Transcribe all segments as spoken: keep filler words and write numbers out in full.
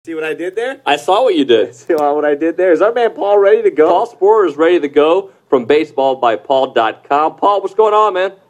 See what I did there? I saw what you did. See what I did there? Is our man Paul ready to go? Paul Sporer is ready to go from baseball by paul dot com. Paul, what's going on, man?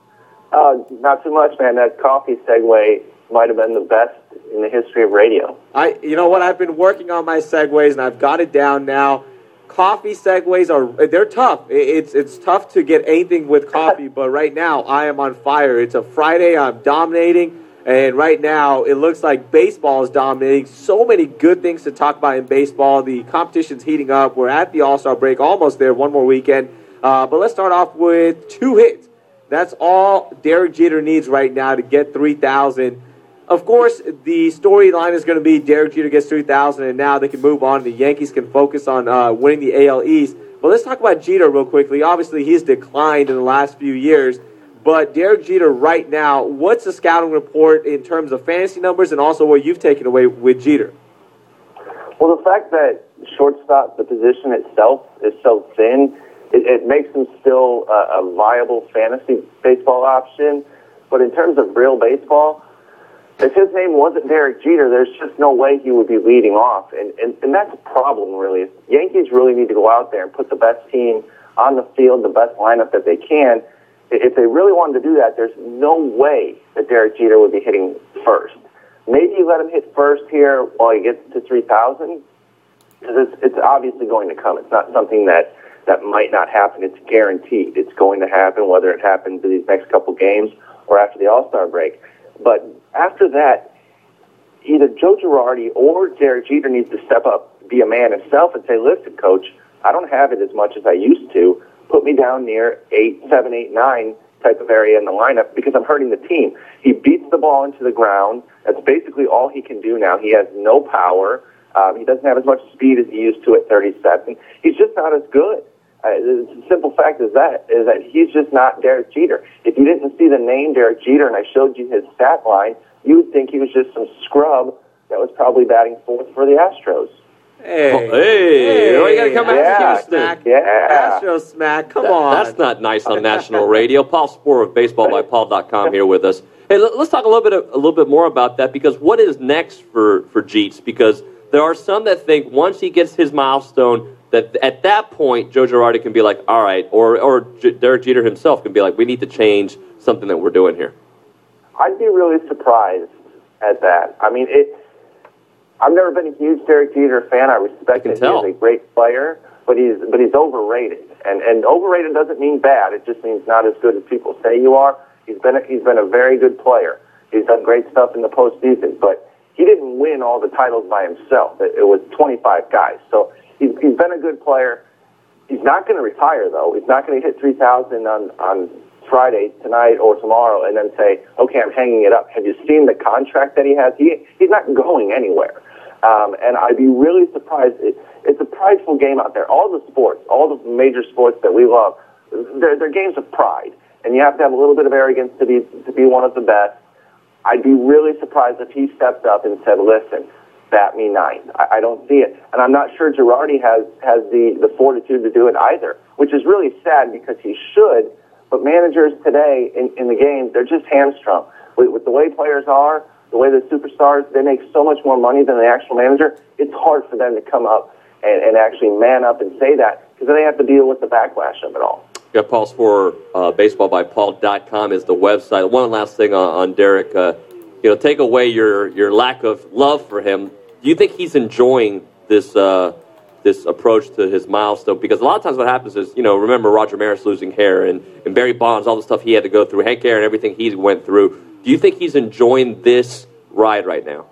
Uh, not too much, man. That coffee segue might have been the best in the history of radio. I, you know what? I've been working on my segues, and I've got it down now. Coffee segues are, they're tough. It's it's tough to get anything with coffee, but right now I am on fire. It's a Friday. I'm dominating. And right now, it looks like baseball is dominating. So many good things to talk about in baseball. The competition's heating up. We're at the All-Star break, almost there, one more weekend. Uh, but let's start off with two hits. That's all Derek Jeter needs right now to get three thousand. Of course, the storyline is going to be Derek Jeter gets three thousand, and now they can move on. The Yankees can focus on uh, winning the A L East. But let's talk about Jeter real quickly. Obviously, he's declined in the last few years. But Derek Jeter right now, what's the scouting report in terms of fantasy numbers and also what you've taken away with Jeter? Well, the fact that shortstop, the position itself, is so thin, it, it makes him still a, a viable fantasy baseball option. But in terms of real baseball, if his name wasn't Derek Jeter, there's just no way he would be leading off. And, and, and that's a problem, really. Yankees really need to go out there and put the best team on the field, the best lineup that they can. If they really wanted to do that, there's no way that Derek Jeter would be hitting first. Maybe you let him hit first here while he gets to three thousand, because it's, it's obviously going to come. It's not something that, that might not happen. It's guaranteed. It's going to happen, whether it happens in these next couple games or after the All-Star break. But after that, either Joe Girardi or Derek Jeter needs to step up, be a man himself, and say, listen, coach, I don't have it as much as I used to. Put me down near eight, seven, eight, nine type of area in the lineup because I'm hurting the team. He beats the ball into the ground. That's basically all he can do now. He has no power. Um, he doesn't have as much speed as he used to at thirty-seven. He's just not as good. Uh, the simple fact is that is that he's just not Derek Jeter. If you didn't see the name Derek Jeter and I showed you his stat line, you would think he was just some scrub that was probably batting fourth for the Astros. Hey, oh, hey, hey, oh, you got to come back yeah, to Houston. Smack. Yeah. Astro smack, come That, on. That's not nice on national radio. Paul Sporer of baseball by paul dot com here with us. Hey, let, let's talk a little bit a little bit more about that, because what is next for, for Jeets? Because there are some that think once he gets his milestone, that at that point, Joe Girardi can be like, all right, or, or J- Derek Jeter himself can be like, we need to change something that we're doing here. I'd be really surprised at that. I mean, it... I've never been a huge Derek Jeter fan. I respect I that he's a great player, but he's but he's overrated. And and overrated doesn't mean bad. It just means not as good as people say you are. He's been a, he's been a very good player. He's done great stuff in the postseason, but he didn't win all the titles by himself. It, it was twenty-five guys. So he's he's been a good player. He's not going to retire though. He's not going to hit three thousand on on Friday, tonight, or tomorrow, and then say, okay, I'm hanging it up. Have you seen the contract that he has? He he's not going anywhere. Um, and I'd be really surprised. It, it's a prideful game out there. All the sports, all the major sports that we love, they're, they're games of pride. And you have to have a little bit of arrogance to be to be one of the best. I'd be really surprised if he stepped up and said, listen, bat me nine. I, I don't see it. And I'm not sure Girardi has, has the, the fortitude to do it either, which is really sad because he should. But managers today in, in the game, they're just hamstrung. With, with the way players are, the way the superstars, they make so much more money than the actual manager, it's hard for them to come up and, and actually man up and say that, because then they have to deal with the backlash of it all. Yeah, Paul Sporer, uh, baseball by paul dot com is the website. One last thing on, on Derek. Uh, you know, take away your, your lack of love for him. Do you think he's enjoying this uh, this approach to his milestone? Because a lot of times what happens is, you know, remember Roger Maris losing hair and, and Barry Bonds, all the stuff he had to go through, Hank Aaron, everything he went through. Do you think he's enjoying this ride right now?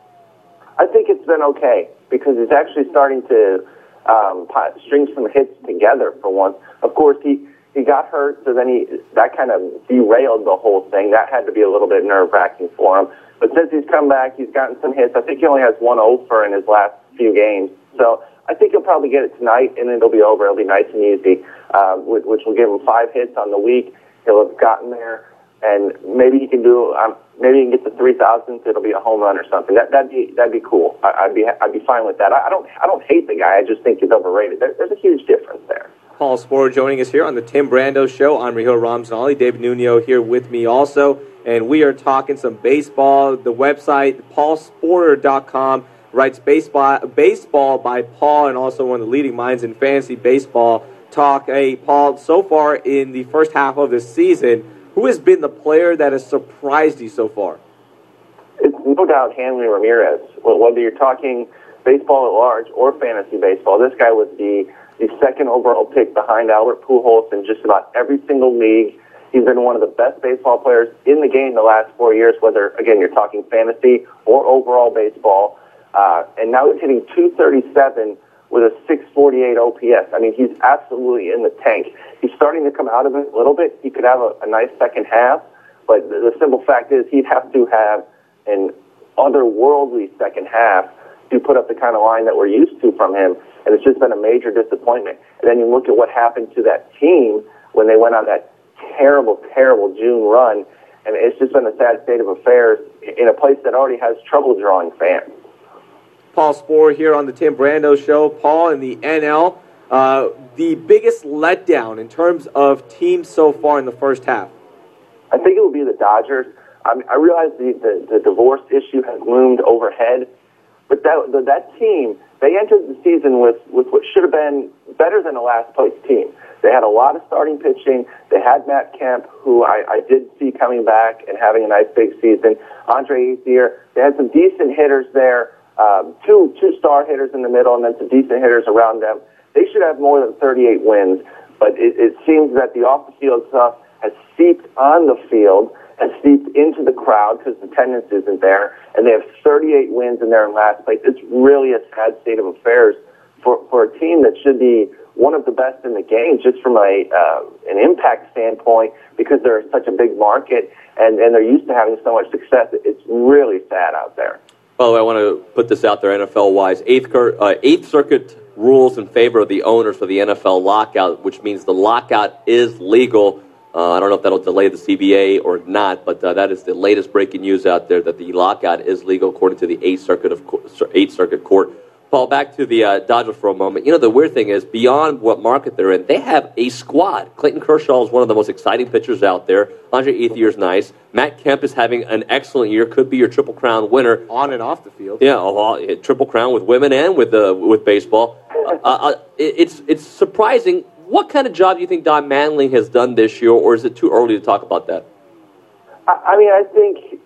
I think it's been okay because he's actually starting to um, string some hits together for once. Of course, he, he got hurt, so then he that kind of derailed the whole thing. That had to be a little bit nerve-wracking for him. But since he's come back, he's gotten some hits. I think he only has one over in his last few games. So I think he'll probably get it tonight, and it'll be over. It'll be nice and easy, uh, which will give him five hits on the week. He'll have gotten there. And maybe he can do. Um, maybe he can get to three thousand. It'll be a home run or something. That that'd be that'd be cool. I, I'd be I'd be fine with that. I, I don't I don't hate the guy. I just think he's overrated. There, there's a huge difference there. Paul Sporer joining us here on the Tim Brando Show. I'm Rahil Ramzanali. David Nuno here with me also, and we are talking some baseball. The website paul sporer dot com. writes baseball, baseball by Paul, and also one of the leading minds in fantasy baseball talk. Hey, Paul, so far in the first half of this season, who has been the player that has surprised you so far? It's no doubt Hanley Ramirez. Well, whether you're talking baseball at large or fantasy baseball, this guy was the, the second overall pick behind Albert Pujols in just about every single league. He's been one of the best baseball players in the game the last four years, whether, again, you're talking fantasy or overall baseball. Uh, and now he's hitting two thirty-seven with a six forty-eight O P S. I mean, he's absolutely in the tank. He's starting to come out of it a little bit. He could have a, a nice second half, but the, the simple fact is he'd have to have an otherworldly second half to put up the kind of line that we're used to from him, and it's just been a major disappointment. And then you look at what happened to that team when they went on that terrible, terrible June run, and it's just been a sad state of affairs in a place that already has trouble drawing fans. Paul Sporer here on the Tim Brando Show. Paul, in the N L, uh, the biggest letdown in terms of teams so far in the first half? I think it would be the Dodgers. I mean, I realize the, the, the divorce issue has loomed overhead, but that the, that team, they entered the season with, with what should have been better than a last-place team. They had a lot of starting pitching. They had Matt Kemp, who I, I did see coming back and having a nice big season. Andre Ethier. They had some decent hitters there, um, two two star hitters in the middle, and then some decent hitters around them. They should have more than thirty-eight wins, but it, it seems that the off-the-field stuff has seeped on the field, has seeped into the crowd because the attendance isn't there, and they have thirty-eight wins and they're in last place. It's really a sad state of affairs for, for a team that should be one of the best in the game, just from a uh, an impact standpoint, because they're such a big market and, and they're used to having so much success. It's really sad out there. By the way, I want to put this out there N F L-wise. Eighth, uh, Eighth Circuit rules in favor of the owners for the N F L lockout, which means the lockout is legal. Uh, I don't know if that'll delay the C B A or not, but uh, that is the latest breaking news out there, that the lockout is legal according to the Eighth Circuit of Eighth Circuit Court. Paul, back to the uh, Dodgers for a moment. You know, the weird thing is, beyond what market they're in, they have a squad. Clayton Kershaw is one of the most exciting pitchers out there. Andre Ethier is nice. Matt Kemp is having an excellent year. Could be your Triple Crown winner. On and off the field. Yeah, a Triple Crown with women and with uh, with baseball. Uh, uh, it, it's it's surprising. What kind of job do you think Don Manley has done this year, or is it too early to talk about that? I, I mean, I think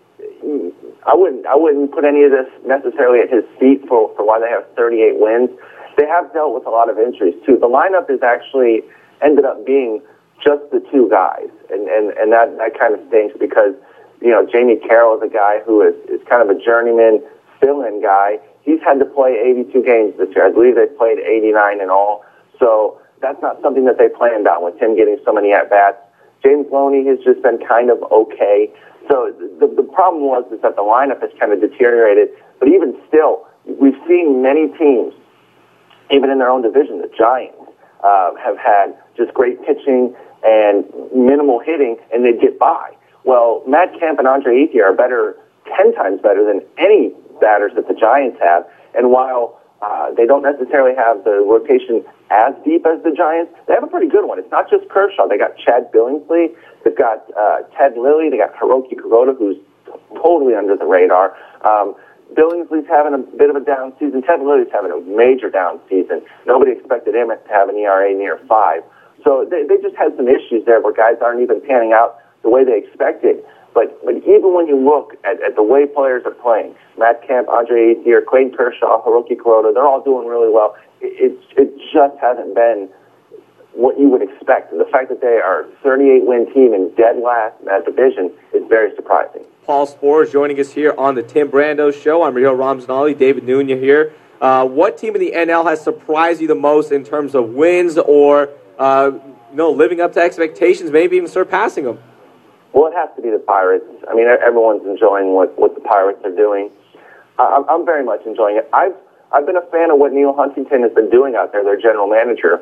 I wouldn't I wouldn't put any of this necessarily at his feet for, for why they have thirty-eight wins. They have dealt with a lot of injuries, too. The lineup is actually ended up being just the two guys, and, and, and that, that kind of stinks because, you know, Jamie Carroll is a guy who is, is kind of a journeyman fill-in guy. He's had to play eighty-two games this year. I believe they've played eighty-nine in all. So that's not something that they planned on with him getting so many at-bats. James Loney has just been kind of okay. So the, the problem was is that the lineup has kind of deteriorated. But even still, we've seen many teams, even in their own division, the Giants, uh, have had just great pitching and minimal hitting, and they'd get by. Well, Matt Kemp and Andre Ethier are better, ten times better than any batters that the Giants have. And while uh, they don't necessarily have the rotation as deep as the Giants, they have a pretty good one. It's not just Kershaw. They got Chad Billingsley. They've got uh, Ted Lilly. They got Hiroki Kuroda, who's totally under the radar. Um, Billingsley's having a bit of a down season. Ted Lilly's having a major down season. Nobody expected him to have an E R A near five. So they, they just had some issues there where guys aren't even panning out the way they expected. But but even when you look at, at the way players are playing, Matt Kemp, Andre Ethier, Clayton Kershaw, Hiroki Kuroda, they're all doing really well. It, it, it just hasn't been what you would expect. And the fact that they are a thirty-eight win team and dead last in that division is very surprising. Paul Sporer is joining us here on the Tim Brando Show. I'm Rio Ramsnali, David Nunya here. Uh, what team in the N L has surprised you the most in terms of wins or uh, you know, living up to expectations, maybe even surpassing them? Well, it has to be the Pirates. I mean, everyone's enjoying what, what the Pirates are doing. I'm, I'm very much enjoying it. I've I've been a fan of what Neil Huntington has been doing out there, their general manager.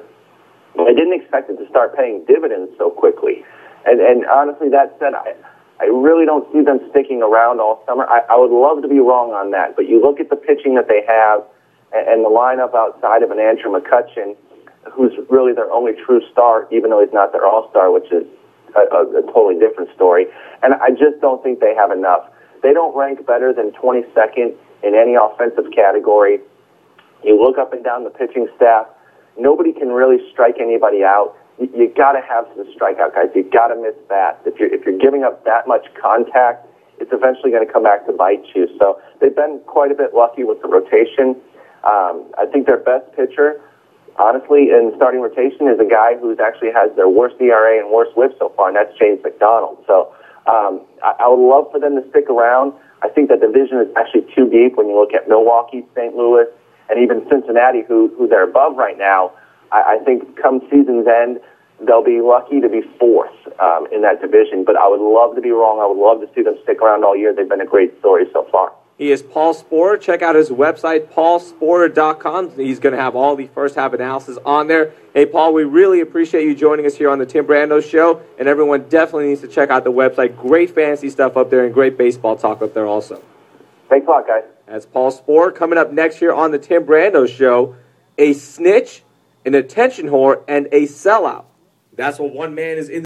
I didn't expect it to start paying dividends so quickly. And and honestly, that said, I, I really don't see them sticking around all summer. I, I would love to be wrong on that, but you look at the pitching that they have and, and the lineup outside of an Andrew McCutchen, who's really their only true star, even though he's not their all-star, which is a, a, a totally different story. And I just don't think they have enough. They don't rank better than twenty-second in any offensive category. You look up and down the pitching staff, nobody can really strike anybody out. You, you got to have some strikeout guys. You got to miss bats. If you're if you're giving up that much contact, it's eventually going to come back to bite you. So they've been quite a bit lucky with the rotation. Um, I think their best pitcher, honestly, in starting rotation is a guy who's actually has their worst E R A and worst whip so far, and that's James McDonald. So um, I, I would love for them to stick around. I think that division is actually too deep when you look at Milwaukee, Saint Louis, and even Cincinnati, who, who they're above right now. I, I think come season's end, they'll be lucky to be fourth um, in that division. But I would love to be wrong. I would love to see them stick around all year. They've been a great story so far. He is Paul Sporer. Check out his website, paul sporer dot com. He's going to have all the first half analysis on there. Hey, Paul, we really appreciate you joining us here on the Tim Brando Show, and everyone definitely needs to check out the website. Great fantasy stuff up there and great baseball talk up there also. Thanks a lot, guys. That's Paul Sporer. Coming up next here on the Tim Brando Show, a snitch, an attention whore, and a sellout. That's what one man is in the